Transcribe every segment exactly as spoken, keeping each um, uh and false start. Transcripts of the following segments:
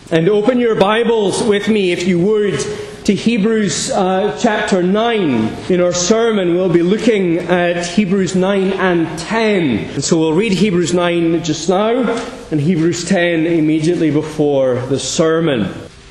And open your Bibles with me, if you would, to Hebrews uh, chapter nine. In our sermon, we'll be looking at Hebrews nine and ten. And so we'll read Hebrews nine just now, and Hebrews ten immediately before the sermon.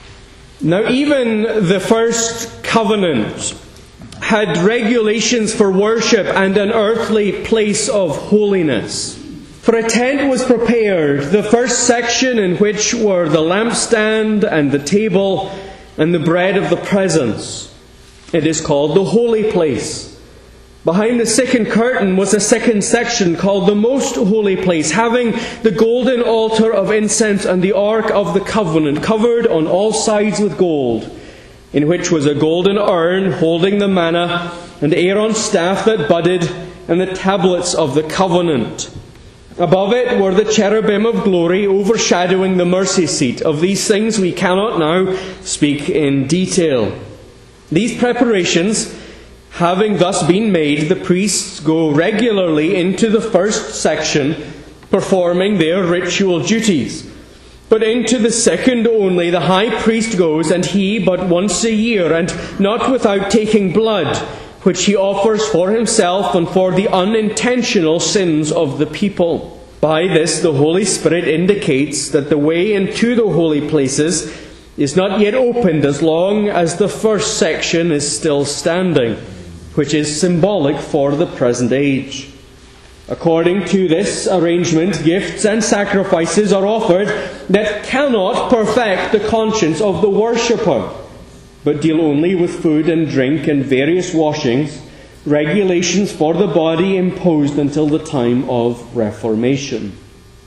Now, even the first covenant had regulations for worship and an earthly place of holiness. For a tent was prepared, the first section in which were the lampstand and the table and the bread of the presence. It is called the holy place. Behind the second curtain was a second section called the most holy place, having the golden altar of incense and the ark of the covenant, covered on all sides with gold, in which was a golden urn holding the manna, and Aaron's staff that budded, and the tablets of the covenant. Above it were the cherubim of glory overshadowing the mercy seat. Of these things we cannot now speak in detail. These preparations having thus been made, the priests go regularly into the first section, performing their ritual duties. But into the second only the high priest goes, and he but once a year, and not without taking blood, which he offers for himself and for the unintentional sins of the people. By this the Holy Spirit indicates that the way into the holy places is not yet opened as long as the first section is still standing, which is symbolic for the present age. According to this arrangement, gifts and sacrifices are offered that cannot perfect the conscience of the worshipper, but deal only with food and drink and various washings, regulations for the body imposed until the time of Reformation.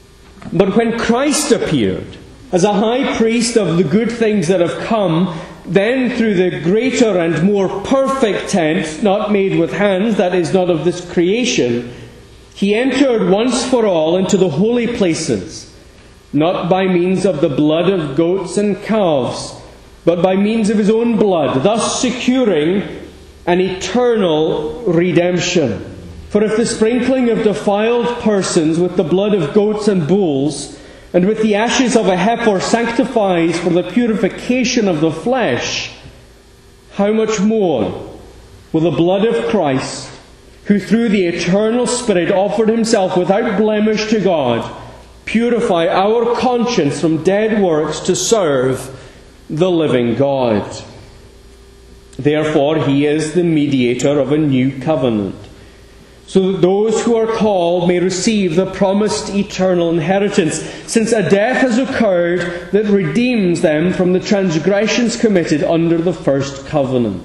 But when Christ appeared as a high priest of the good things that have come, then through the greater and more perfect tent, not made with hands, that is not of this creation, he entered once for all into the holy places, not by means of the blood of goats and calves, but by means of his own blood, thus securing an eternal redemption. For if the sprinkling of defiled persons with the blood of goats and bulls, and with the ashes of a heifer sanctifies for the purification of the flesh, how much more will the blood of Christ, who through the eternal Spirit offered himself without blemish to God, purify our conscience from dead works to serve the living God. Therefore, he is the mediator of a new covenant, so that those who are called may receive the promised eternal inheritance, since a death has occurred that redeems them from the transgressions committed under the first covenant.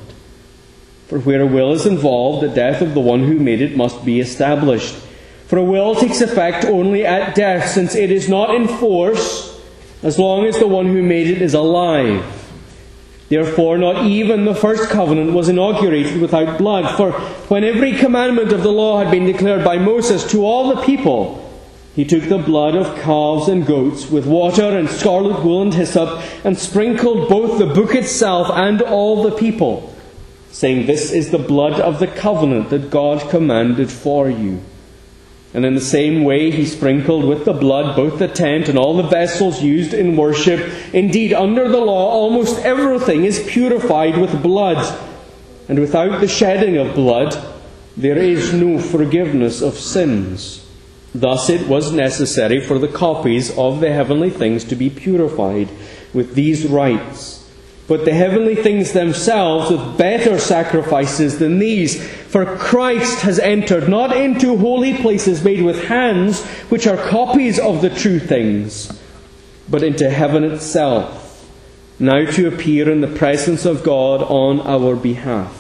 For where a will is involved, the death of the one who made it must be established. For a will takes effect only at death, since it is not in force as long as the one who made it is alive. Therefore, not even the first covenant was inaugurated without blood. For when every commandment of the law had been declared by Moses to all the people, he took the blood of calves and goats with water and scarlet wool and hyssop, and sprinkled both the book itself and all the people, saying, "This is the blood of the covenant that God commanded for you." And in the same way he sprinkled with the blood both the tent and all the vessels used in worship. Indeed, under the law, almost everything is purified with blood, and without the shedding of blood, there is no forgiveness of sins. Thus it was necessary for the copies of the heavenly things to be purified with these rites, but the heavenly things themselves with better sacrifices than these. For Christ has entered not into holy places made with hands, which are copies of the true things, but into heaven itself, now to appear in the presence of God on our behalf.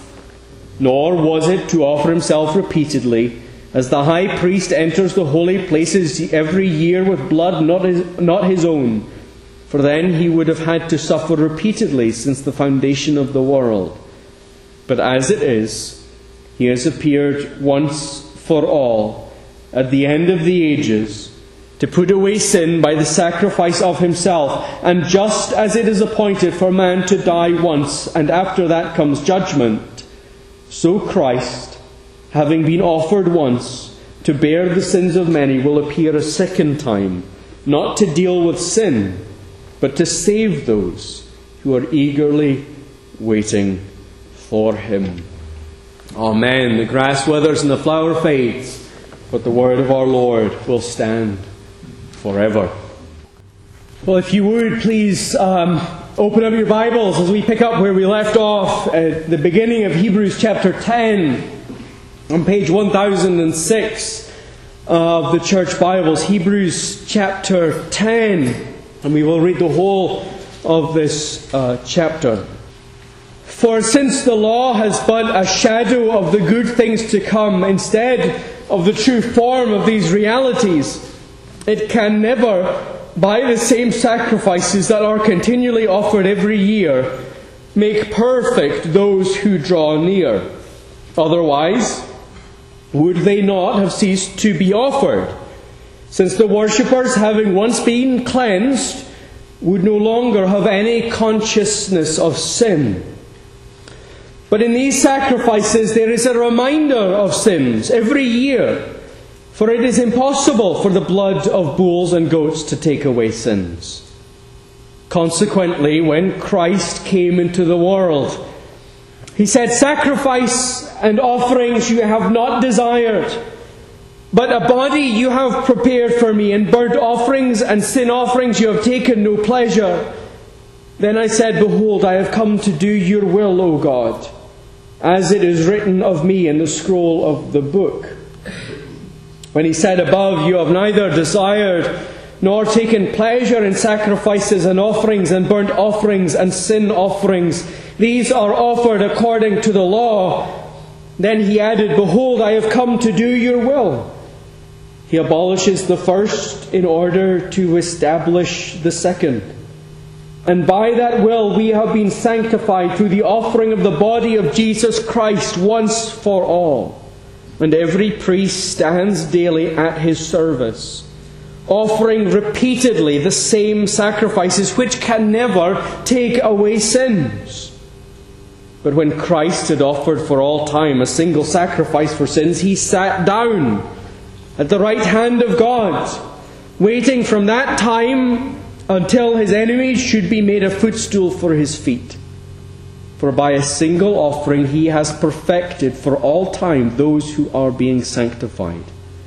Nor was it to offer himself repeatedly, as the high priest enters the holy places every year with blood not his, not his own, for then he would have had to suffer repeatedly since the foundation of the world. But as it is, he has appeared once for all, at the end of the ages, to put away sin by the sacrifice of himself. And just as it is appointed for man to die once, and after that comes judgment, so Christ, having been offered once to bear the sins of many, will appear a second time, not to deal with sin, but to save those who are eagerly waiting for him. Amen. The grass withers and the flower fades, but the word of our Lord will stand forever. Well, if you would, please um, open up your Bibles as we pick up where we left off at the beginning of Hebrews chapter ten, on page one thousand six of the Church Bibles. Hebrews chapter ten. And we will read the whole of this uh, chapter. For since the law has but a shadow of the good things to come, instead of the true form of these realities, it can never, by the same sacrifices that are continually offered every year, make perfect those who draw near. Otherwise, would they not have ceased to be offered? Since the worshippers, having once been cleansed, would no longer have any consciousness of sin. But in these sacrifices there is a reminder of sins every year, for it is impossible for the blood of bulls and goats to take away sins. Consequently, when Christ came into the world, he said, "Sacrifice and offerings you have not desired, but a body you have prepared for me, and burnt offerings and sin offerings you have taken no pleasure. Then I said, Behold, I have come to do your will, O God, as it is written of me in the scroll of the book." When he said above, "You have neither desired nor taken pleasure in sacrifices and offerings and burnt offerings and sin offerings. These are offered according to the law." Then he added, "Behold, I have come to do your will." He abolishes the first in order to establish the second. And by that will we have been sanctified through the offering of the body of Jesus Christ once for all. And every priest stands daily at his service, offering repeatedly the same sacrifices which can never take away sins. But when Christ had offered for all time a single sacrifice for sins, he sat down at the right hand of God, waiting from that time until his enemies should be made a footstool for his feet. For by a single offering he has perfected for all time those who are being sanctified.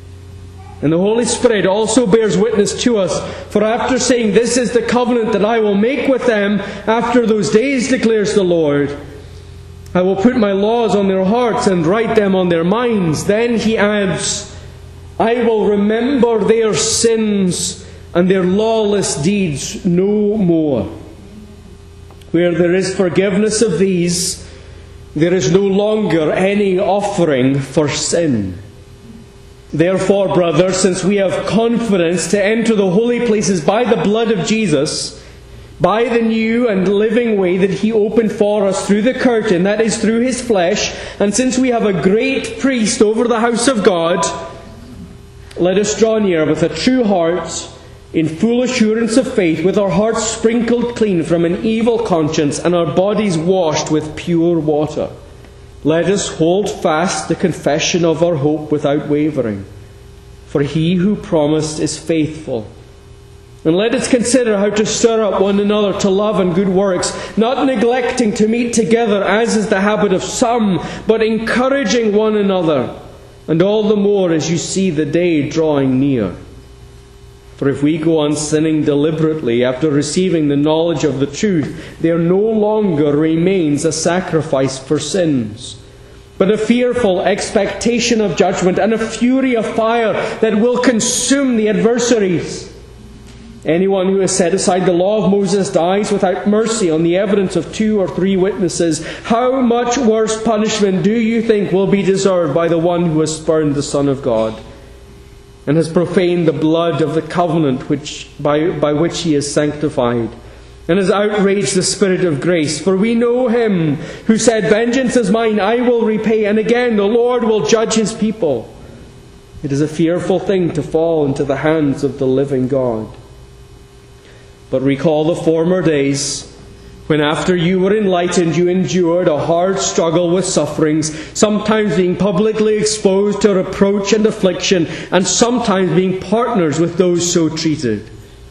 And the Holy Spirit also bears witness to us, for after saying, "This is the covenant that I will make with them after those days, declares the Lord. I will put my laws on their hearts and write them on their minds." Then he adds, "I will remember their sins and their lawless deeds no more." Where there is forgiveness of these, there is no longer any offering for sin. Therefore, brothers, since we have confidence to enter the holy places by the blood of Jesus, by the new and living way that he opened for us through the curtain, that is, through his flesh, and since we have a great priest over the house of God, let us draw near with a true heart, in full assurance of faith, with our hearts sprinkled clean from an evil conscience and our bodies washed with pure water. Let us hold fast the confession of our hope without wavering, for he who promised is faithful. And let us consider how to stir up one another to love and good works, not neglecting to meet together as is the habit of some, but encouraging one another, and all the more as you see the day drawing near. For if we go on sinning deliberately after receiving the knowledge of the truth, there no longer remains a sacrifice for sins, but a fearful expectation of judgment and a fury of fire that will consume the adversaries. Anyone who has set aside the law of Moses dies without mercy on the evidence of two or three witnesses. How much worse punishment do you think will be deserved by the one who has spurned the Son of God and has profaned the blood of the covenant which by, by which he is sanctified, and has outraged the Spirit of grace? For we know him who said, "Vengeance is mine, I will repay," and again, "The Lord will judge his people." It is a fearful thing to fall into the hands of the living God. But recall the former days, when after you were enlightened you endured a hard struggle with sufferings, sometimes being publicly exposed to reproach and affliction, and sometimes being partners with those so treated.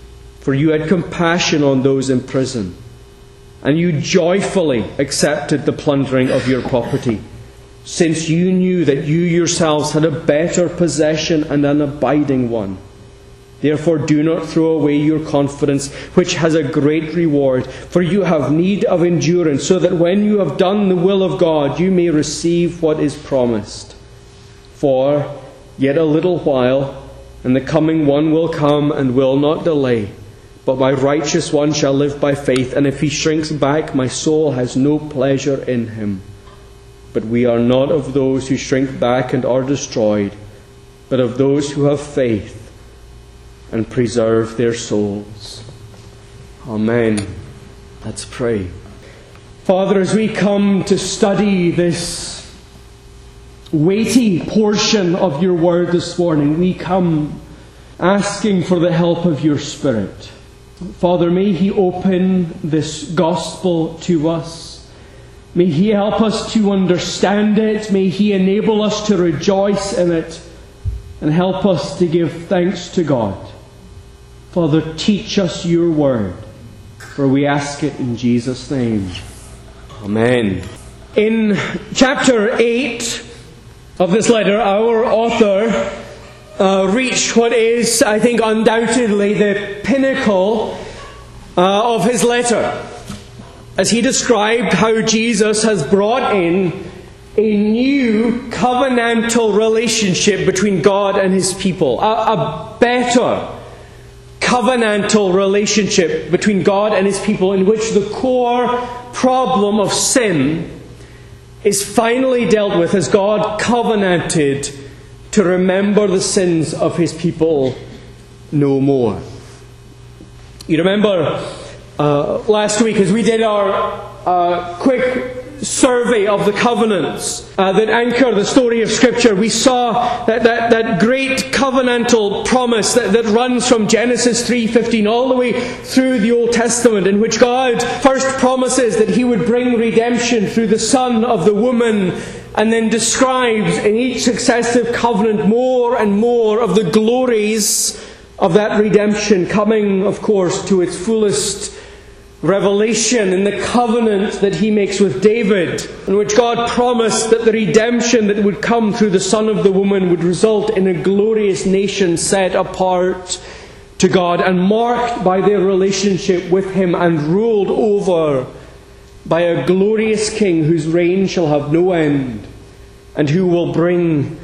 For you had compassion on those in prison, and you joyfully accepted the plundering of your property, since you knew that you yourselves had a better possession and an abiding one. Therefore do not throw away your confidence, which has a great reward, for you have need of endurance, so that when you have done the will of God, you may receive what is promised. For yet a little while, and the coming one will come and will not delay. But my righteous one shall live by faith, and if he shrinks back, my soul has no pleasure in him. But we are not of those who shrink back and are destroyed, but of those who have faith and preserve their souls. Amen. Let's pray. Father, as we come to study this weighty portion of your word this morning, we come asking for the help of your Spirit. Father, may he open this gospel to us. May he help us to understand it. May he enable us to rejoice in it and help us to give thanks to God. Father, teach us your word, for we ask it in Jesus' name. Amen. In chapter eight of this letter, our author uh, reached what is, I think, undoubtedly the pinnacle uh, of his letter, as he described how Jesus has brought in a new covenantal relationship between God and his people, a, a better covenantal relationship between God and his people, in which the core problem of sin is finally dealt with as God covenanted to remember the sins of his people no more. You remember uh, last week as we did our uh, quick survey of the covenants uh, that anchor the story of Scripture, we saw that, that, that great covenantal promise that, that runs from Genesis three fifteen all the way through the Old Testament, in which God first promises that he would bring redemption through the son of the woman, and then describes in each successive covenant more and more of the glories of that redemption, coming, of course, to its fullest revelation in the covenant that he makes with David, in which God promised that the redemption that would come through the son of the woman would result in a glorious nation set apart to God and marked by their relationship with him and ruled over by a glorious king whose reign shall have no end and who will bring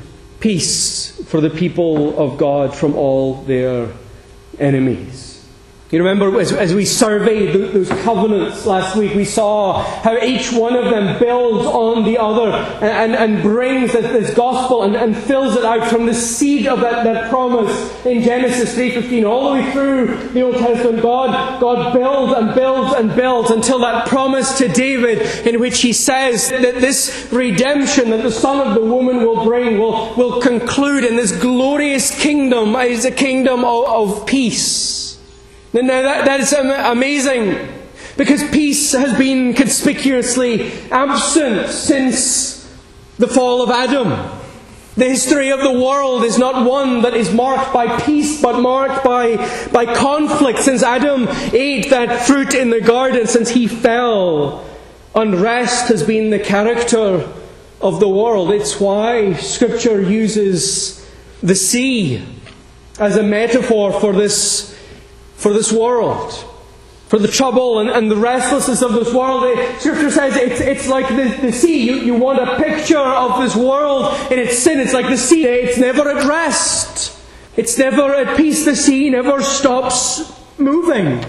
peace for the people of God from all their enemies. You remember as, as we surveyed those covenants last week, we saw how each one of them builds on the other and, and, and brings this, this gospel and, and fills it out from the seed of that, that promise in Genesis three fifteen all the way through the Old Testament. God, God builds and builds and builds until that promise to David, in which he says that this redemption that the son of the woman will bring will, will conclude in this glorious kingdom, is a kingdom of, of peace. Now that, that is amazing, because peace has been conspicuously absent since the fall of Adam. The history of the world is not one that is marked by peace, but marked by, by conflict. Since Adam ate that fruit in the garden, since he fell, unrest has been the character of the world. It's why Scripture uses the sea as a metaphor for this For this world, for the trouble and, and the restlessness of this world. Scripture says it's, it's like the, the sea. You, you want a picture of this world in its sin. It's like the sea. It's never at rest. It's never at peace. The sea never stops moving.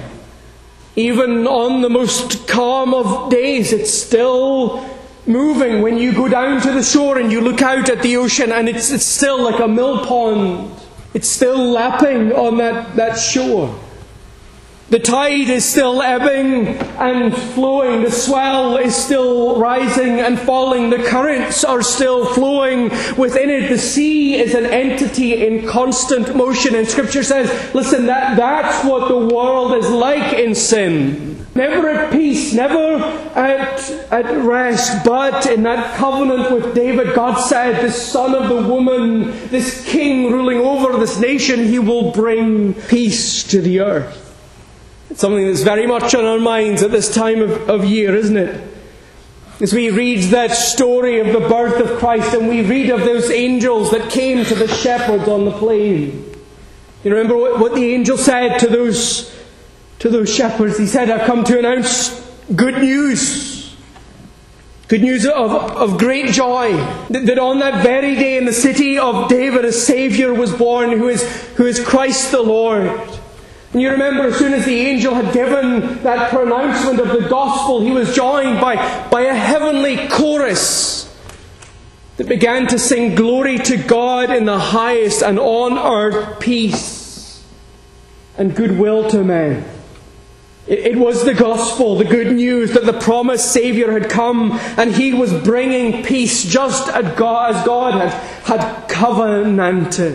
Even on the most calm of days, it's still moving. When you go down to the shore and you look out at the ocean, and it's, it's still like a mill pond. It's still lapping on that, that shore. The tide is still ebbing and flowing. The swell is still rising and falling. The currents are still flowing within it. The sea is an entity in constant motion. And Scripture says, listen, that, that's what the world is like in sin. Never at peace, never at, at rest. But in that covenant with David, God said, this son of the woman, this king ruling over this nation, he will bring peace to the earth. It's something that's very much on our minds at this time of, of year, isn't it? As we read that story of the birth of Christ, and we read of those angels that came to the shepherds on the plain. You remember what, what the angel said to those, to those shepherds? He said, I've come to announce good news. Good news of, of great joy. That, that on that very day in the city of David, a Saviour was born, who is, who is Christ the Lord. And you remember, as soon as the angel had given that pronouncement of the gospel, he was joined by, by a heavenly chorus that began to sing glory to God in the highest, and on earth peace and goodwill to men. It, it was the gospel, the good news, that the promised Saviour had come, and he was bringing peace just as God, as God had, had covenanted.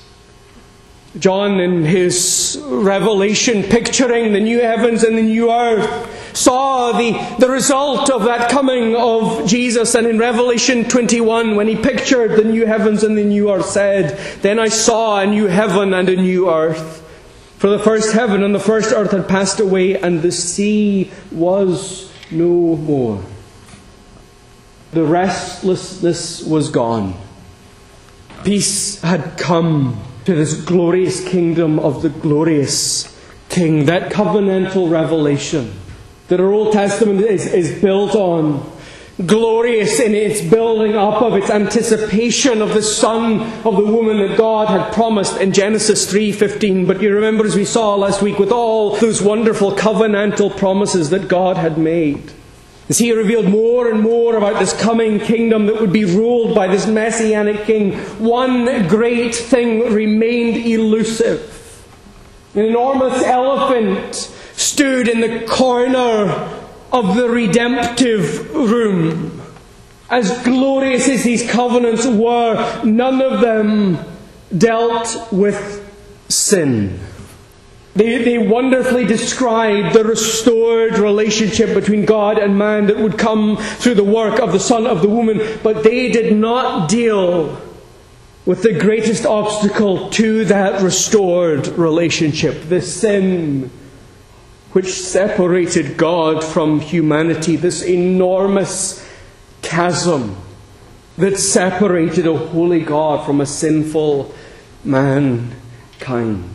John, in his Revelation, picturing the new heavens and the new earth, saw the, the result of that coming of Jesus. And in Revelation twenty-one, when he pictured the new heavens and the new earth, said, Then I saw a new heaven and a new earth. For the first heaven and the first earth had passed away, and the sea was no more. The restlessness was gone. Peace had come to this glorious kingdom of the glorious King. That covenantal revelation that our Old Testament is, is built on. Glorious in its building up of its anticipation of the Son of the woman that God had promised in Genesis three fifteen. But you remember, as we saw last week, with all those wonderful covenantal promises that God had made, as he revealed more and more about this coming kingdom that would be ruled by this Messianic King, one great thing remained elusive. An enormous elephant stood in the corner of the redemptive room. As glorious as these covenants were, none of them dealt with sin. They, they wonderfully described the restored relationship between God and man that would come through the work of the Son of the woman, but they did not deal with the greatest obstacle to that restored relationship, the sin which separated God from humanity, this enormous chasm that separated a holy God from a sinful mankind.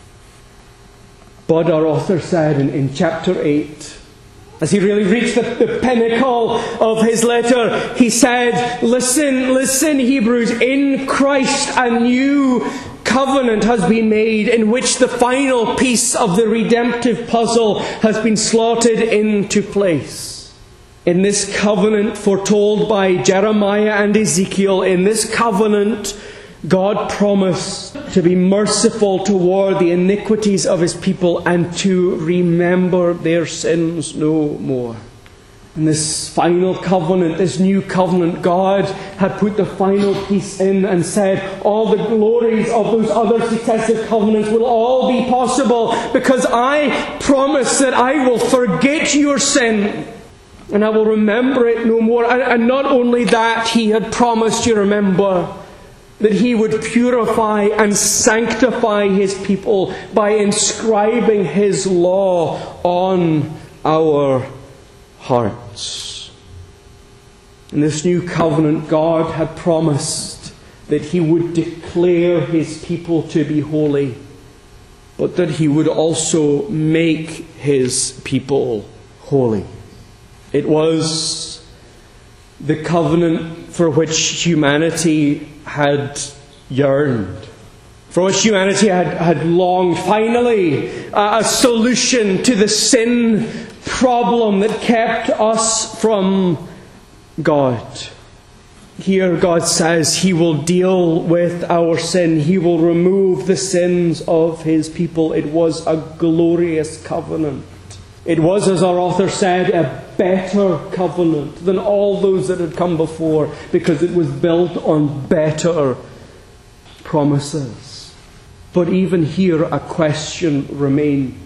But our author said in, in chapter eight, as he really reached the, the pinnacle of his letter, he said, Listen, listen, Hebrews, in Christ a new covenant has been made, in which the final piece of the redemptive puzzle has been slotted into place. In this covenant foretold by Jeremiah and Ezekiel, in this covenant, God promised to be merciful toward the iniquities of his people and to remember their sins no more. In this final covenant, this new covenant, God had put the final piece in and said, all the glories of those other successive covenants will all be possible because I promise that I will forget your sin and I will remember it no more. And not only that, he had promised, you remember, that he would purify and sanctify his people by inscribing his law on our hearts. In this new covenant, God had promised that he would declare his people to be holy, but that he would also make his people holy. It was the covenant for which humanity had yearned, for which humanity had, had longed. Finally, uh, a solution to the sin problem that kept us from God. Here God says he will deal with our sin. He will remove the sins of his people. It was a glorious covenant. It was, as our author said, a better covenant than all those that had come before, because it was built on better promises. But even here a question remained.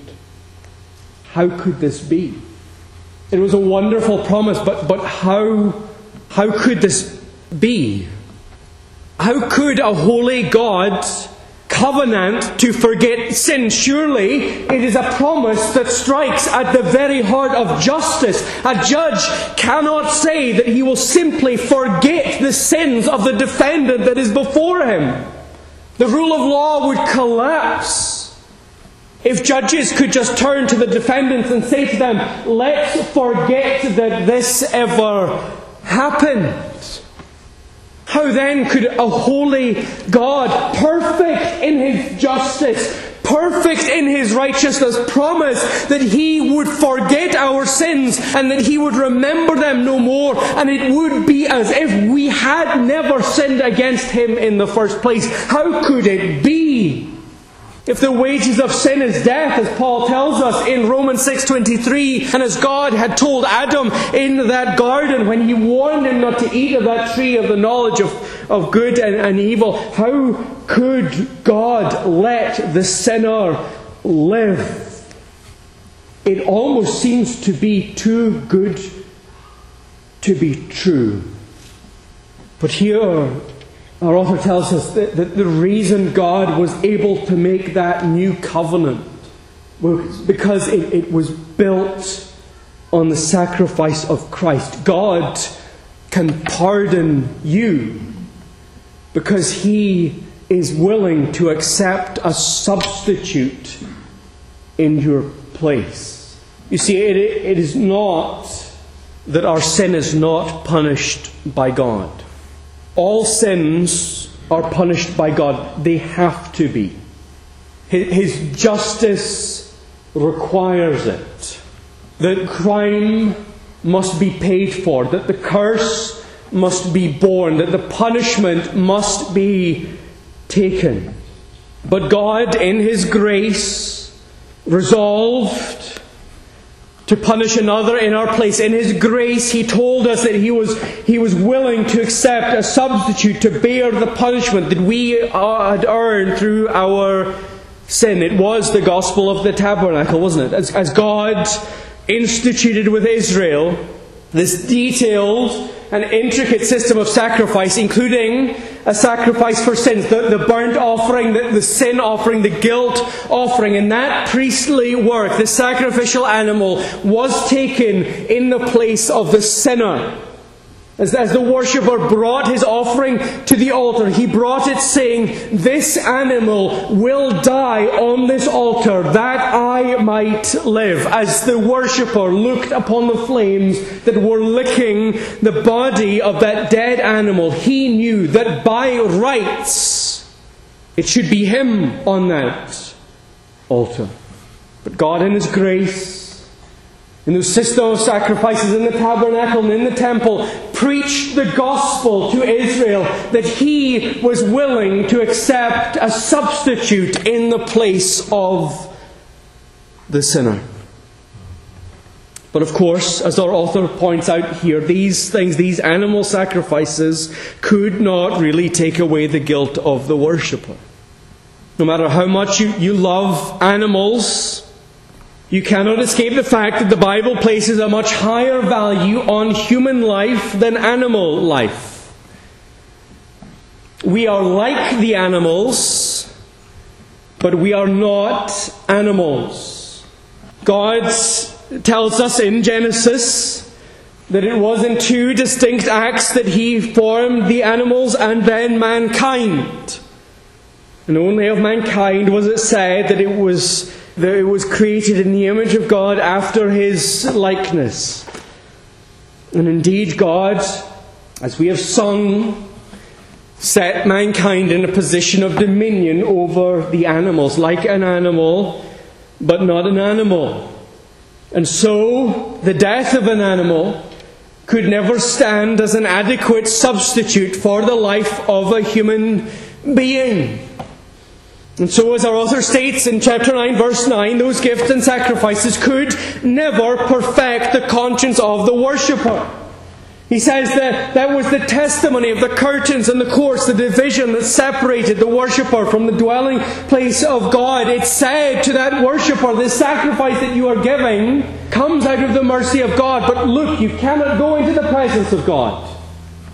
How could this be? It was a wonderful promise, but, but how, how could this be? How could a holy God covenant to forget sin. Surely it is a promise that strikes at the very heart of justice. A judge cannot say that he will simply forget the sins of the defendant that is before him. The rule of law would collapse if judges could just turn to the defendants and say to them, let's forget that this ever happened. How then could a holy God, perfect in His justice, perfect in His righteousness, promise that He would forget our sins and that He would remember them no more, and it would be as if we had never sinned against Him in the first place? How could it be? If the wages of sin is death, as Paul tells us in Romans six twenty-three, and as God had told Adam in that garden when He warned him not to eat of that tree of the knowledge of, of good and, and evil, how could God let the sinner live? It almost seems to be too good to be true. But here, our author tells us that, that the reason God was able to make that new covenant was because it, it was built on the sacrifice of Christ. God can pardon you because He is willing to accept a substitute in your place. You see, it, it is not that our sin is not punished by God. All sins are punished by God. They have to be. His justice requires it. That crime must be paid for. That the curse must be borne. That the punishment must be taken. But God, in His grace, resolved to punish another in our place. In His grace, He told us that He was, he was willing to accept a substitute to bear the punishment that we had earned through our sin. It was the gospel of the tabernacle, wasn't it? As, as God instituted with Israel this detailed and intricate system of sacrifice, including a sacrifice for sins, the, the burnt offering, the, the sin offering, the guilt offering. And that priestly work, the sacrificial animal, was taken in the place of the sinner. As, as the worshipper brought his offering to the altar, he brought it saying, this animal will die on this altar that I might live. As the worshipper looked upon the flames that were licking the body of that dead animal, he knew that by rights it should be him on that altar. But God in His grace, in the system of sacrifices in the tabernacle and in the temple, preached the gospel to Israel that He was willing to accept a substitute in the place of the sinner. But of course, as our author points out here, these things, these animal sacrifices, could not really take away the guilt of the worshipper. No matter how much you, you love animals, you cannot escape the fact that the Bible places a much higher value on human life than animal life. We are like the animals, but we are not animals. God tells us in Genesis that it was in two distinct acts that He formed the animals and then mankind. And only of mankind was it said that it was that it was created in the image of God after His likeness. And indeed God, as we have sung, set mankind in a position of dominion over the animals, like an animal, but not an animal. And so the death of an animal could never stand as an adequate substitute for the life of a human being. And so, as our author states in chapter nine, verse nine, those gifts and sacrifices could never perfect the conscience of the worshipper. He says that that was the testimony of the curtains and the courts, the division that separated the worshipper from the dwelling place of God. It said to that worshipper, the sacrifice that you are giving comes out of the mercy of God. But look, you cannot go into the presence of God.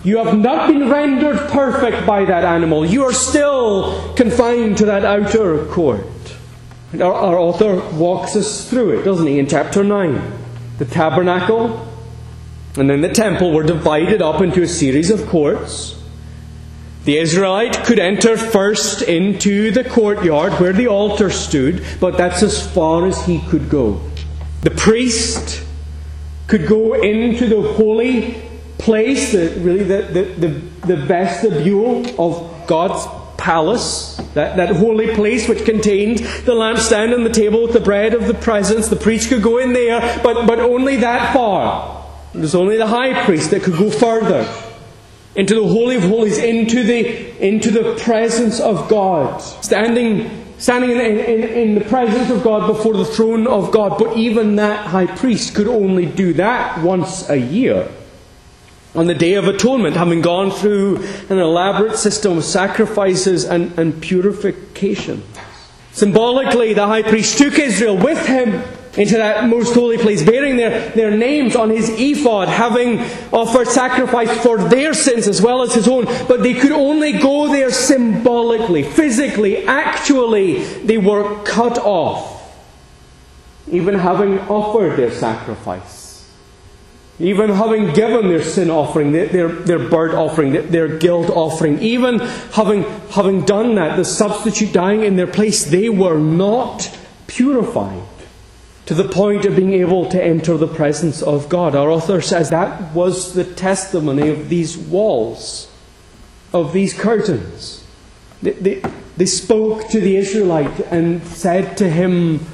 You have not been rendered perfect by that animal. You are still confined to that outer court. Our, our author walks us through it, doesn't he, in chapter nine. The tabernacle and then the temple were divided up into a series of courts. The Israelite could enter first into the courtyard where the altar stood, but that's as far as he could go. The priest could go into the holy place, the, really the, the, the, the vestibule of God's palace, that, that holy place which contained the lampstand and the table with the bread of the presence. The priest could go in there, but, but only that far. It was only the high priest that could go further into the Holy of Holies, into the, into the presence of God. Standing Standing in, in, in the presence of God before the throne of God. But even that high priest could only do that once a year. On the Day of Atonement, having gone through an elaborate system of sacrifices and, and purification. Symbolically, the high priest took Israel with him into that most holy place, bearing their, their names on his ephod, having offered sacrifice for their sins as well as his own. But they could only go there symbolically, physically, actually. They were cut off, even having offered their sacrifice, even having given their sin offering, their, their, their burnt offering, their, their guilt offering, even having, having done that, the substitute dying in their place, they were not purified to the point of being able to enter the presence of God. Our author says that was the testimony of these walls, of these curtains. They, they, they spoke to the Israelite and said to him,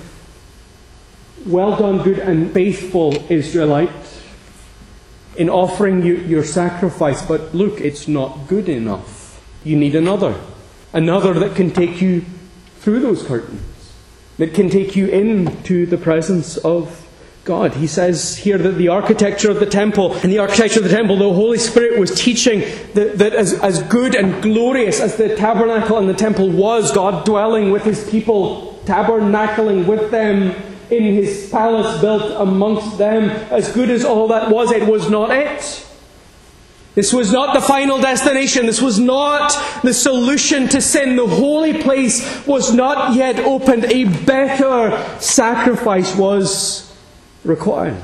"Well done, good and faithful Israelite, in offering you your sacrifice, but look, it's not good enough. You need another. Another that can take you through those curtains, that can take you into the presence of God." He says here that the architecture of the temple, and the architecture of the temple, the Holy Spirit was teaching that, that as, as good and glorious as the tabernacle and the temple was, God dwelling with His people, tabernacling with them in His palace built amongst them, as good as all that was, it was not it. This was not the final destination. This was not the solution to sin. The holy place was not yet opened. A better sacrifice was required.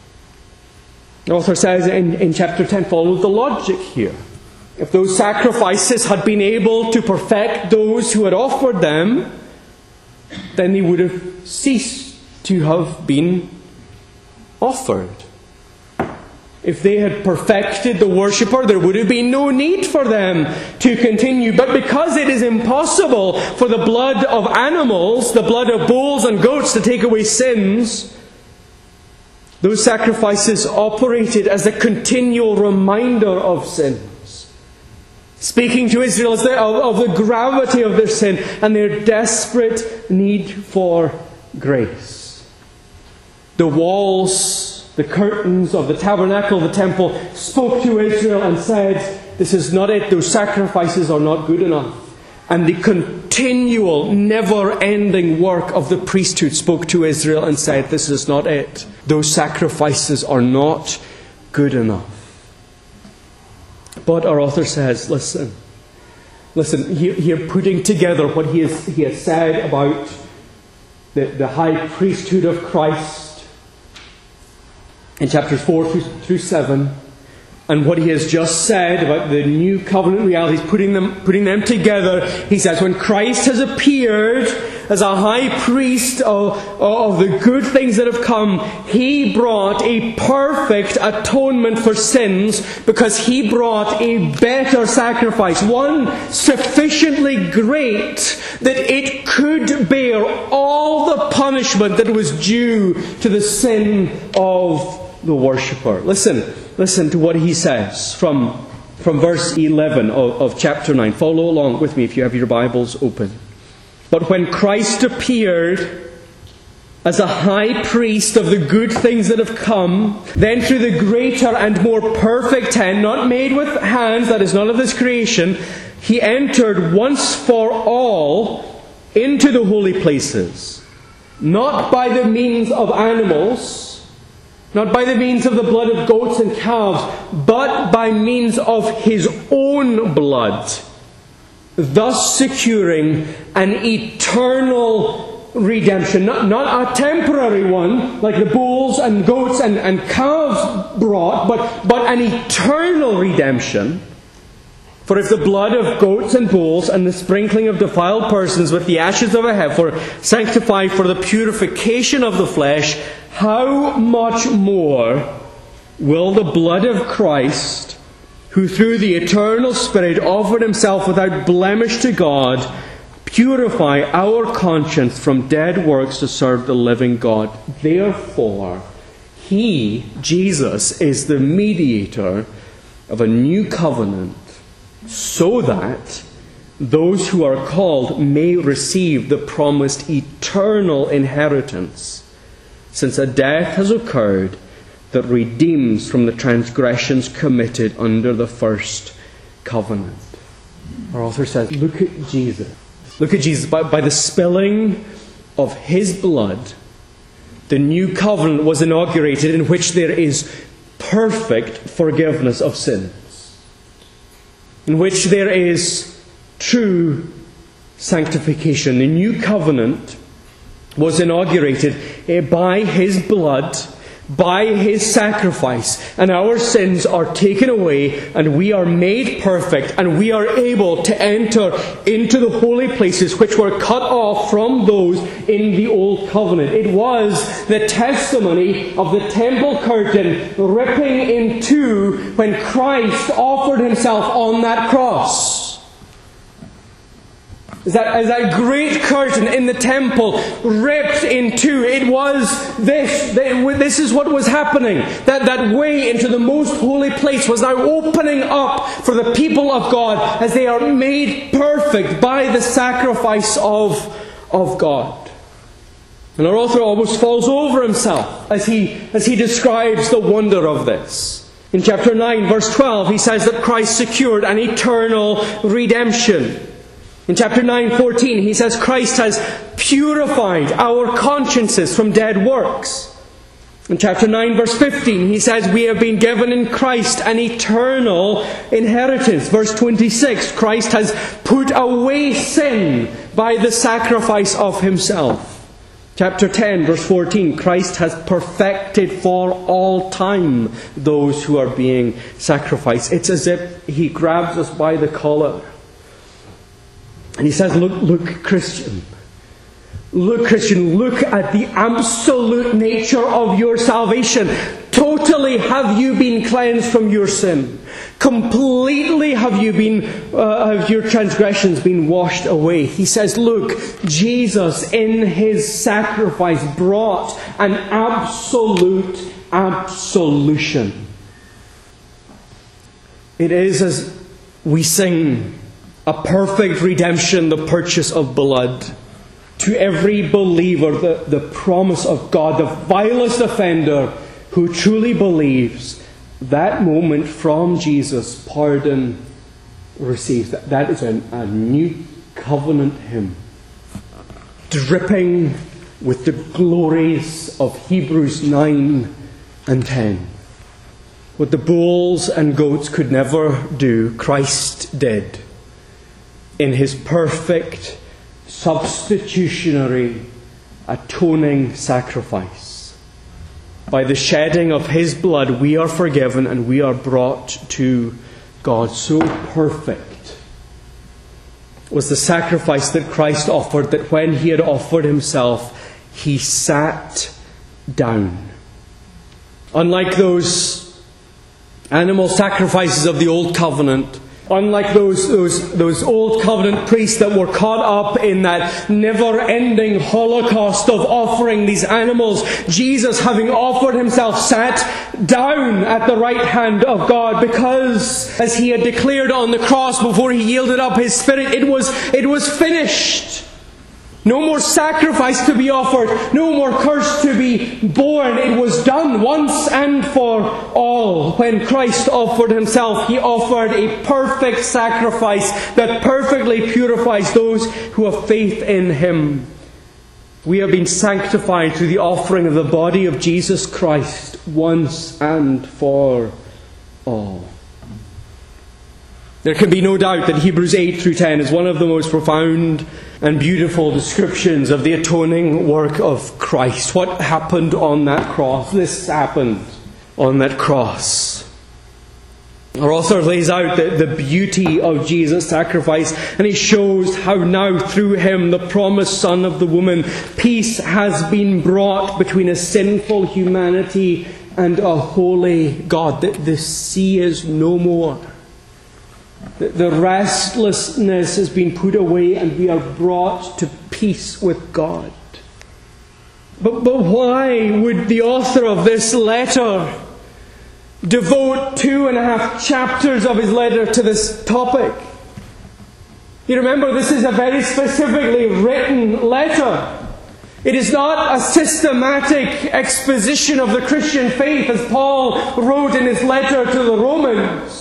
The author says in, in chapter ten, follow the logic here. If those sacrifices had been able to perfect those who had offered them, then they would have ceased to have been offered. If they had perfected the worshipper, there would have been no need for them to continue. But because it is impossible for the blood of animals, the blood of bulls and goats, to take away sins, those sacrifices operated as a continual reminder of sins, speaking to Israel of, of the gravity of their sin and their desperate need for grace. The walls, the curtains of the tabernacle, the temple, spoke to Israel and said, this is not it. Those sacrifices are not good enough. And the continual, never-ending work of the priesthood spoke to Israel and said, this is not it. Those sacrifices are not good enough. But our author says, listen, listen, here putting together what he has, he has said about the, the high priesthood of Christ, in chapters four through, through seven, and what he has just said about the new covenant realities, putting them, putting them together, he says, when Christ has appeared as a high priest of, of the good things that have come, he brought a perfect atonement for sins because he brought a better sacrifice, one sufficiently great that it could bear all the punishment that was due to the sin of the worshipper. Listen, listen to what he says from, from verse eleven of, of chapter nine. Follow along with me if you have your Bibles open. But when Christ appeared as a high priest of the good things that have come, then through the greater and more perfect tent, not made with hands, that is none of this creation, he entered once for all into the holy places, not by the means of animals, Not by the means of the blood of goats and calves, but by means of his own blood, thus securing an eternal redemption. Not, not a temporary one, like the bulls and goats and, and calves brought, but, but an eternal redemption. For if the blood of goats and bulls and the sprinkling of defiled persons with the ashes of a heifer sanctify for the purification of the flesh, how much more will the blood of Christ, who through the eternal Spirit offered himself without blemish to God, purify our conscience from dead works to serve the living God? Therefore, he, Jesus, is the mediator of a new covenant, so that those who are called may receive the promised eternal inheritance, since a death has occurred that redeems from the transgressions committed under the first covenant. Our author says, look at Jesus. Look at Jesus. By, by the spilling of his blood, the new covenant was inaugurated, in which there is perfect forgiveness of sins, in which there is true sanctification. The new covenant was inaugurated by his blood, by his sacrifice, and our sins are taken away, and we are made perfect, and we are able to enter into the holy places which were cut off from those in the old covenant. It was the testimony of the temple curtain ripping in two when Christ offered himself on that cross. As that, as that great curtain in the temple ripped in two, it was this. This is what was happening. That, that way into the most holy place was now opening up for the people of God as they are made perfect by the sacrifice of, of God. And our author almost falls over himself as he, as he describes the wonder of this. In chapter nine, verse twelve, he says that Christ secured an eternal redemption. In chapter nine, fourteen, he says Christ has purified our consciences from dead works. In chapter nine, verse fifteen, he says we have been given in Christ an eternal inheritance. Verse twenty-six, Christ has put away sin by the sacrifice of himself. Chapter ten, verse fourteen, Christ has perfected for all time those who are being sacrificed. It's as if he grabs us by the collar. And he says, look, look, Christian. Look, Christian, look at the absolute nature of your salvation. Totally have you been cleansed from your sin. Completely have you been, uh, have your transgressions been washed away. He says, look, Jesus in his sacrifice brought an absolute absolution. It is, as we sing, a perfect redemption, the purchase of blood. To every believer, the, the promise of God, the vilest offender who truly believes, that moment from Jesus, pardon receives. That, that is a, a new covenant hymn, dripping with the glories of Hebrews nine and ten. What the bulls and goats could never do, Christ did. In his perfect, substitutionary, atoning sacrifice. By the shedding of his blood, we are forgiven and we are brought to God. So perfect was the sacrifice that Christ offered, that when he had offered himself, he sat down. Unlike those animal sacrifices of the Old Covenant, unlike those, those, those Old Covenant priests that were caught up in that never-ending holocaust of offering these animals, Jesus, having offered himself, sat down at the right hand of God, because, as he had declared on the cross before he yielded up his spirit, it was, it was finished. No more sacrifice to be offered. No more curse to be borne. It was done once and for all. When Christ offered himself, he offered a perfect sacrifice that perfectly purifies those who have faith in him. We have been sanctified through the offering of the body of Jesus Christ once and for all. There can be no doubt that Hebrews eight through ten is one of the most profound and beautiful descriptions of the atoning work of Christ. What happened on that cross? This happened on that cross. Our author lays out the, the beauty of Jesus' sacrifice, and he shows how now through him, the promised Son of the woman, peace has been brought between a sinful humanity and a holy God. The, the sea is no more. The, the restlessness has been put away, and we are brought to peace with God. But, but why would the author of this letter devote two and a half chapters of his letter to this topic? You remember, this is a very specifically written letter. It is not a systematic exposition of the Christian faith as Paul wrote in his letter to the Romans.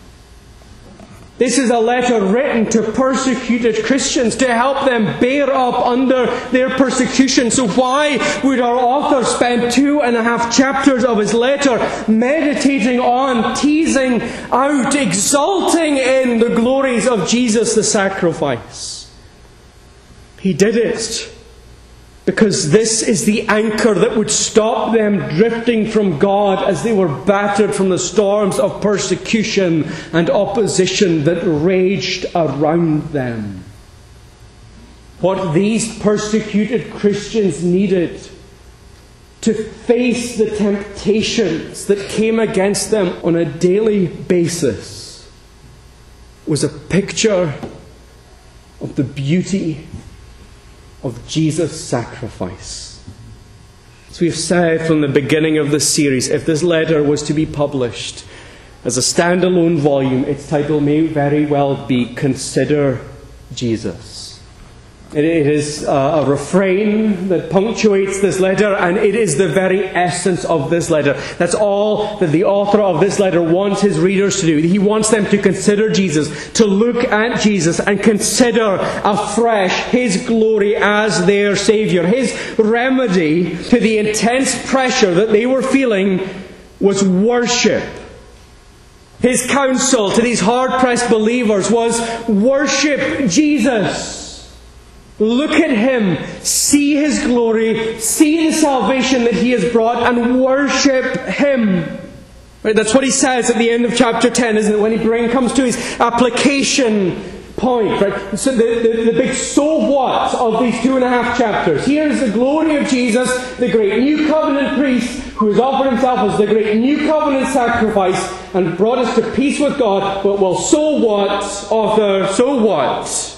This is a letter written to persecuted Christians to help them bear up under their persecution. So why would our author spend two and a half chapters of his letter meditating on, teasing out, exalting in the glories of Jesus the sacrifice? He did it because this is the anchor that would stop them drifting from God as they were battered from the storms of persecution and opposition that raged around them. What these persecuted Christians needed to face the temptations that came against them on a daily basis was a picture of the beauty of Jesus' sacrifice. So we've said from the beginning of this series, if this letter was to be published as a standalone volume, its title may very well be Consider Jesus. It is a refrain that punctuates this letter, and it is the very essence of this letter. That's all that the author of this letter wants his readers to do. He wants them to consider Jesus, to look at Jesus and consider afresh His glory as their Saviour. His remedy to the intense pressure that they were feeling was worship. His counsel to these hard-pressed believers was worship Jesus. Look at Him, see His glory, see the salvation that He has brought, and worship Him. Right, that's what he says at the end of chapter ten, isn't it? When he bring, comes to his application point. Right? So the, the, the big so what of these two and a half chapters. Here is the glory of Jesus, the great new covenant priest, who has offered himself as the great new covenant sacrifice and brought us to peace with God. But well, so what of the so what?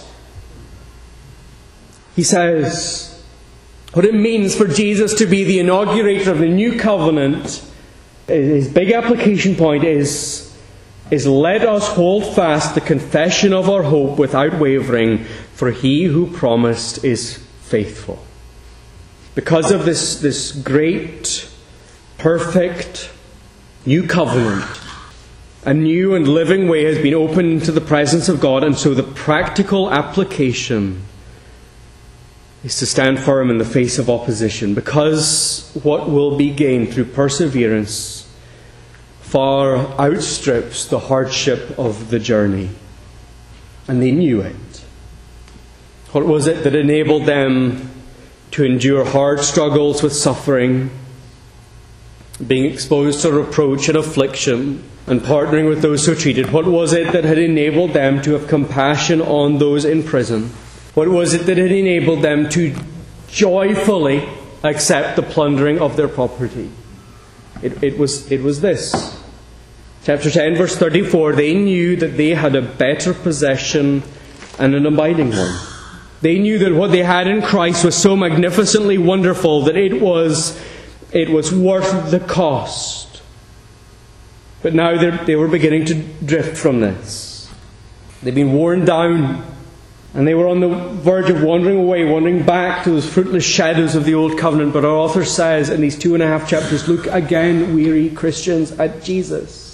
He says what it means for Jesus to be the inaugurator of the new covenant. His big application point is, is let us hold fast the confession of our hope without wavering, for He who promised is faithful. Because of this, this great, perfect, new covenant, a new and living way has been opened to the presence of God, and so the practical application is to stand firm in the face of opposition, because what will be gained through perseverance far outstrips the hardship of the journey. And they knew it. What was it that enabled them to endure hard struggles with suffering, being exposed to reproach and affliction, and partnering with those who are treated? What was it that had enabled them to have compassion on those in prison? What was it that had enabled them to joyfully accept the plundering of their property? It, it was, it was this. Chapter ten, verse thirty-four, they knew that they had a better possession and an abiding one. They knew that what they had in Christ was so magnificently wonderful that it was, it was worth the cost. But now they were beginning to drift from this. They'd been worn down, and they were on the verge of wandering away, wandering back to those fruitless shadows of the old covenant. But our author says in these two and a half chapters, look again, weary Christians, at Jesus.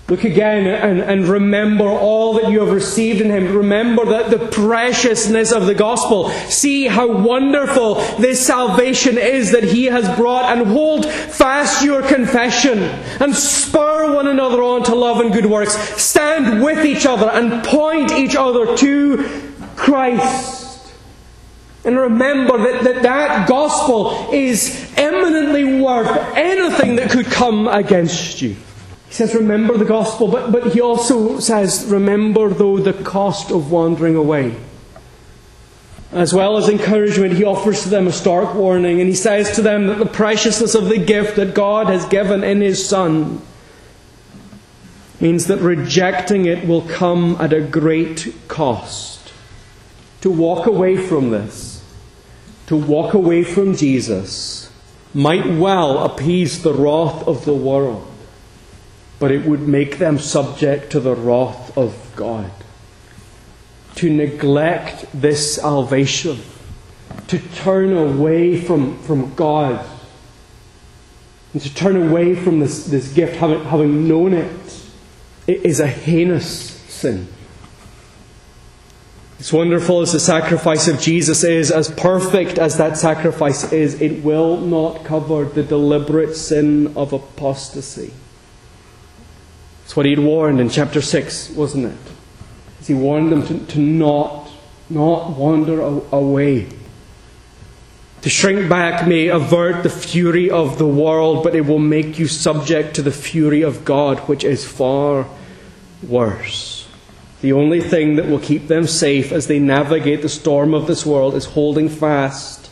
Look again and, and remember all that you have received in Him. Remember that the preciousness of the gospel. See how wonderful this salvation is that He has brought, and hold fast your confession and spur one another on to love and good works. Stand with each other and point each other to Christ. And remember that that, that gospel is eminently worth anything that could come against you. He says, remember the gospel, but, but he also says, remember, though, the cost of wandering away. As well as encouragement, he offers to them a stark warning, and he says to them that the preciousness of the gift that God has given in His Son means that rejecting it will come at a great cost. To walk away from this, to walk away from Jesus, might well appease the wrath of the world, but it would make them subject to the wrath of God. To neglect this salvation, to turn away from, from God, and to turn away from this, this gift, having, having known it, it is a heinous sin. As wonderful as the sacrifice of Jesus is, as perfect as that sacrifice is, it will not cover the deliberate sin of apostasy. It's what He had warned in chapter six, wasn't it? As He warned them to, to not, not wander away. To shrink back may avert the fury of the world, but it will make you subject to the fury of God, which is far worse. The only thing that will keep them safe as they navigate the storm of this world is holding fast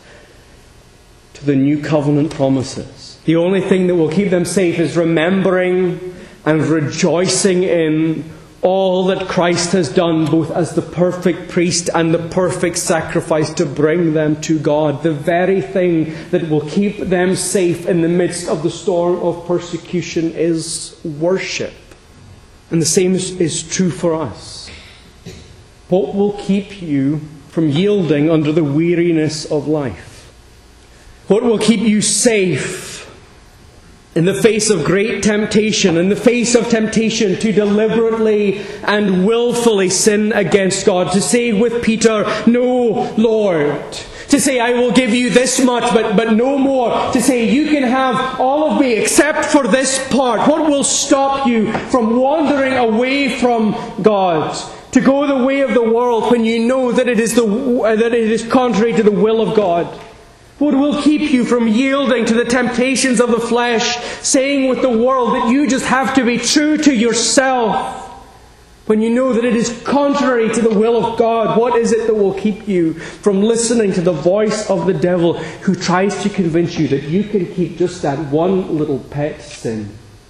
to the new covenant promises. The only thing that will keep them safe is remembering and rejoicing in all that Christ has done, both as the perfect priest and the perfect sacrifice to bring them to God. The very thing that will keep them safe in the midst of the storm of persecution is worship. And the same is, is true for us. What will keep you from yielding under the weariness of life? What will keep you safe in the face of great temptation, in the face of temptation to deliberately and willfully sin against God, to say with Peter, no, Lord, to say, I will give you this much, but, but no more, to say, you can have all of me except for this part. What will stop you from wandering away from God, to go the way of the world when you know that it is the that it is contrary to the will of God? What will keep you from yielding to the temptations of the flesh, saying with the world that you just have to be true to yourself when you know that it is contrary to the will of God? What is it that will keep you from listening to the voice of the devil who tries to convince you that you can keep just that one little pet sin?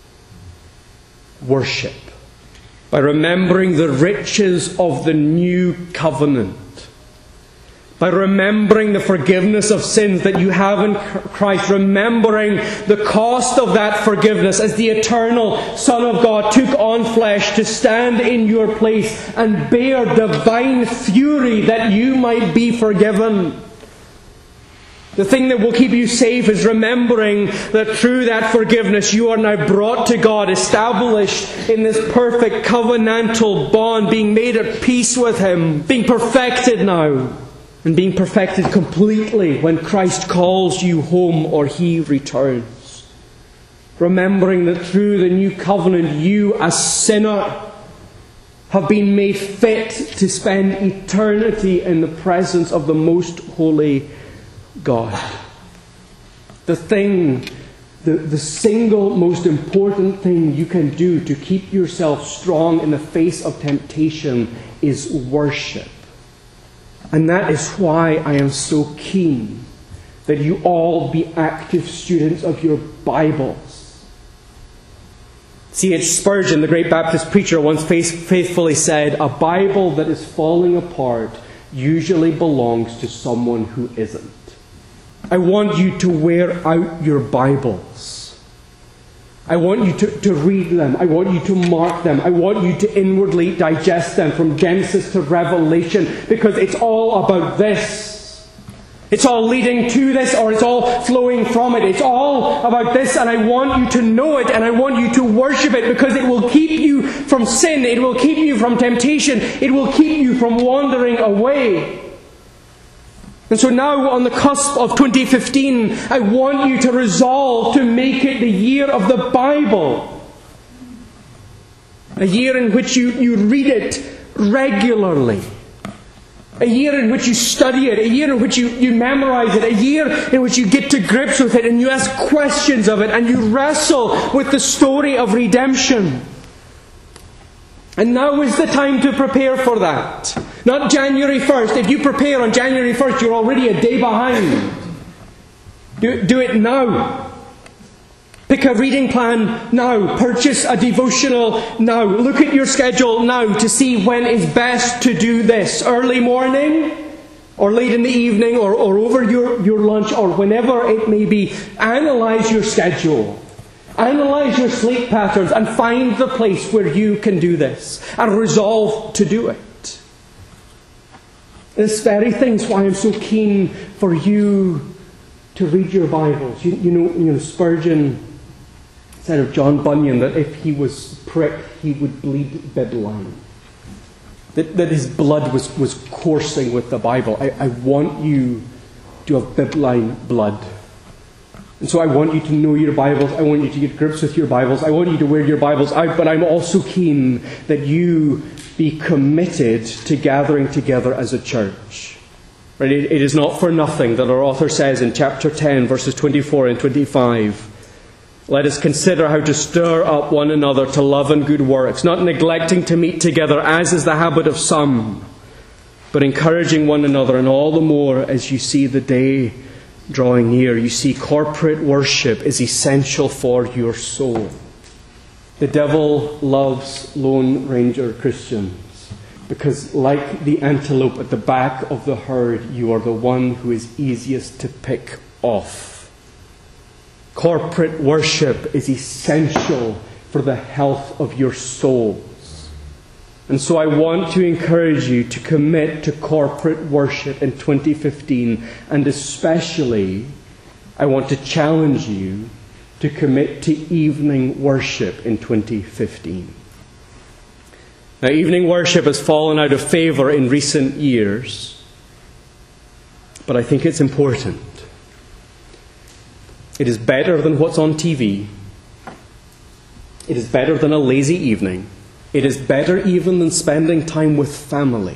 Worship. By remembering the riches of the new covenant. By remembering the forgiveness of sins that you have in Christ, remembering the cost of that forgiveness as the eternal Son of God took on flesh to stand in your place and bear divine fury that you might be forgiven. The thing that will keep you safe is remembering that through that forgiveness you are now brought to God, established in this perfect covenantal bond, being made at peace with Him, being perfected now. And being perfected completely when Christ calls you home or He returns. Remembering that through the new covenant, you, a sinner, have been made fit to spend eternity in the presence of the most holy God. The thing, the, the single most important thing you can do to keep yourself strong in the face of temptation is worship. And that is why I am so keen that you all be active students of your Bibles. C H Spurgeon, the great Baptist preacher, once faithfully said, a Bible that is falling apart usually belongs to someone who isn't. I want you to wear out your Bibles. I want you to, to read them. I want you to mark them. I want you to inwardly digest them from Genesis to Revelation, because it's all about this. It's all leading to this, or it's all flowing from it. It's all about this, and I want you to know it, and I want you to worship it, because it will keep you from sin. It will keep you from temptation. It will keep you from wandering away. And so now, on the cusp of twenty fifteen, I want you to resolve to make it the year of the Bible. A year in which you, you read it regularly. A year in which you study it. A year in which you, you memorize it. A year in which you get to grips with it and you ask questions of it and you wrestle with the story of redemption. And now is the time to prepare for that. Not January first. If you prepare on January first, you're already a day behind. Do, do it now. Pick a reading plan now. Purchase a devotional now. Look at your schedule now to see when is best to do this. Early morning, or late in the evening, or, or over your, your lunch, or whenever it may be. Analyze your schedule. Analyze your sleep patterns and find the place where you can do this. And resolve to do it. This very thing is why I'm so keen for you to read your Bibles. You, you know, you know, Spurgeon said of John Bunyan that if he was pricked, he would bleed Bibline. That, that his blood was, was coursing with the Bible. I, I want you to have Bibline blood. And so I want you to know your Bibles. I want you to get grips with your Bibles. I want you to wear your Bibles out. But I'm also keen that you be committed to gathering together as a church. Right? It, it is not for nothing that our author says in chapter ten, verses twenty-four and twenty-five, let us consider how to stir up one another to love and good works, not neglecting to meet together, as is the habit of some, but encouraging one another, and all the more as you see the day drawing near. You see, corporate worship is essential for your soul. The devil loves Lone Ranger Christians because, like the antelope at the back of the herd, you are the one who is easiest to pick off. Corporate worship is essential for the health of your souls. And so I want to encourage you to commit to corporate worship in twenty fifteen, and especially I want to challenge you to commit to evening worship in twenty fifteen. Now, evening worship has fallen out of favour in recent years, but I think it's important. It is better than what's on T V. It is better than a lazy evening. It is better even than spending time with family.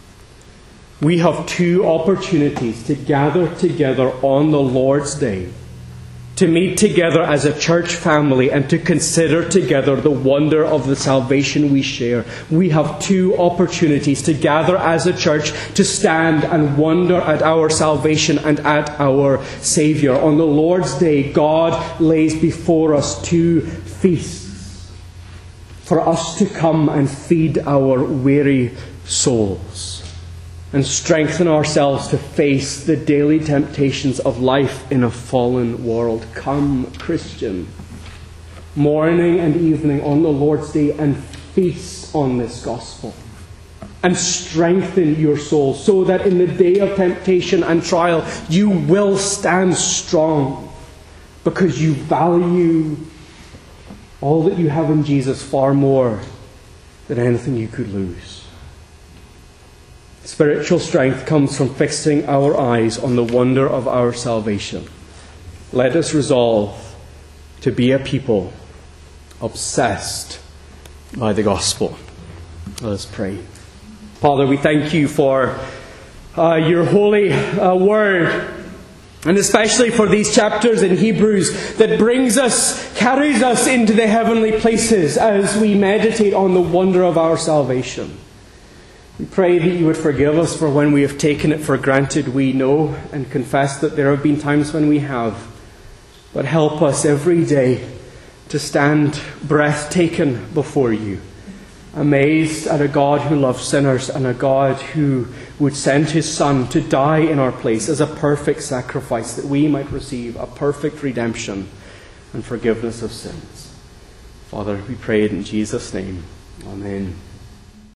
We have two opportunities to gather together on the Lord's Day, to meet together as a church family and to consider together the wonder of the salvation we share. We have two opportunities to gather as a church, to stand and wonder at our salvation and at our Saviour. On the Lord's Day, God lays before us two feasts for us to come and feed our weary souls and strengthen ourselves to face the daily temptations of life in a fallen world. Come, Christian, morning and evening on the Lord's Day, and feast on this gospel and strengthen your soul so that in the day of temptation and trial you will stand strong, because you value all that you have in Jesus far more than anything you could lose. Spiritual strength comes from fixing our eyes on the wonder of our salvation. Let us resolve to be a people obsessed by the gospel. Let us pray. Father, we thank you for uh, your holy uh, word, and especially for these chapters in Hebrews that brings us, carries us into the heavenly places as we meditate on the wonder of our salvation. We pray that you would forgive us for when we have taken it for granted. We know and confess that there have been times when we have. But help us every day to stand breathtaking before you, amazed at a God who loves sinners and a God who would send his Son to die in our place as a perfect sacrifice, that we might receive a perfect redemption and forgiveness of sins. Father, we pray it in Jesus' name. Amen.